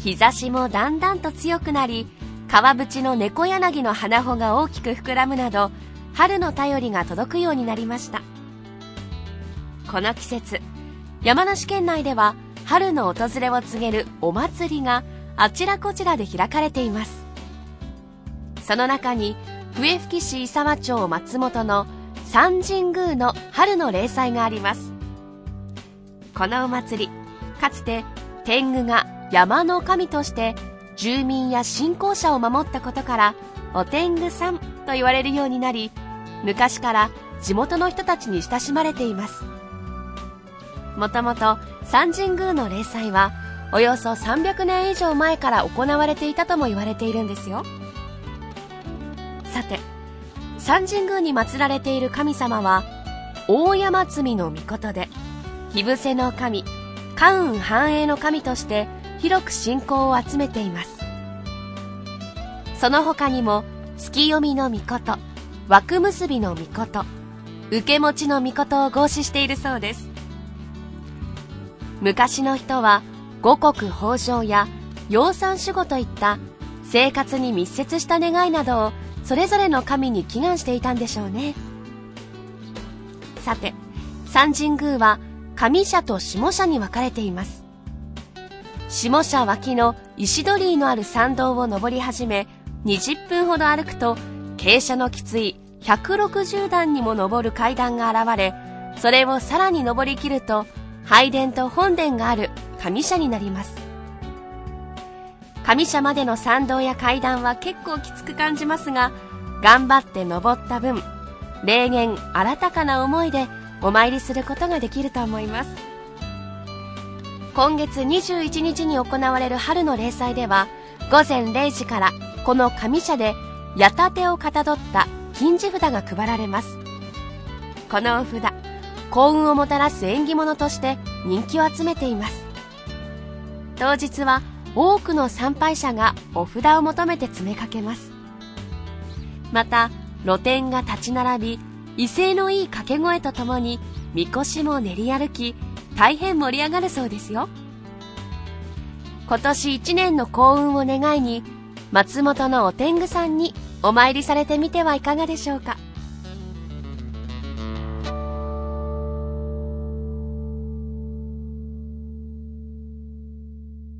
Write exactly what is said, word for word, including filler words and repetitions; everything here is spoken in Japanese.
日差しもだんだんと強くなり、川淵の猫柳の花穂が大きく膨らむなど、春の便りが届くようになりました。この季節、山梨県内では春の訪れを告げるお祭りがあちらこちらで開かれています。その中に笛吹市伊沢町松本の三神宮の春の例祭があります。このお祭り、かつて天狗が山の神として住民や信仰者を守ったことからお天狗さんと言われるようになり、昔から地元の人たちに親しまれています。もともと三神宮の例祭はおよそさんびゃくねん以上前から行われていたとも言われているんですよ。さて、三神宮に祀られている神様は大山積の命で、火伏せの神、関運繁栄の神として広く信仰を集めています。その他にも月読みの命、枠結びの命、受け持ちの命を合祀しているそうです。昔の人は五穀豊穣や養蚕守護といった生活に密接した願いなどをそれぞれの神に祈願していたんでしょうね。さて、三神宮は上社と下社に分かれています。下社脇の石鳥居のある参道を登り始め、にじゅっぷんほど歩くと傾斜のきついひゃくろくじゅうだんにも登る階段が現れ、それをさらに登りきると拝殿と本殿がある上社になります。上社までの参道や階段は結構きつく感じますが、頑張って登った分、霊験新たかな思いでお参りすることができると思います。今月にじゅういちにちに行われる春の例祭では、ごぜんれいじからこの上社で矢立てをかたどった金地札が配られます。このお札、幸運をもたらす縁起物として人気を集めています。当日は多くの参拝者がお札を求めて詰めかけます。また露店が立ち並び、威勢のいい掛け声とともにみこしも練り歩き、大変盛り上がるそうですよ。今年一年の幸運を願いに、松本のお天狗さんにお参りされてみてはいかがでしょうか。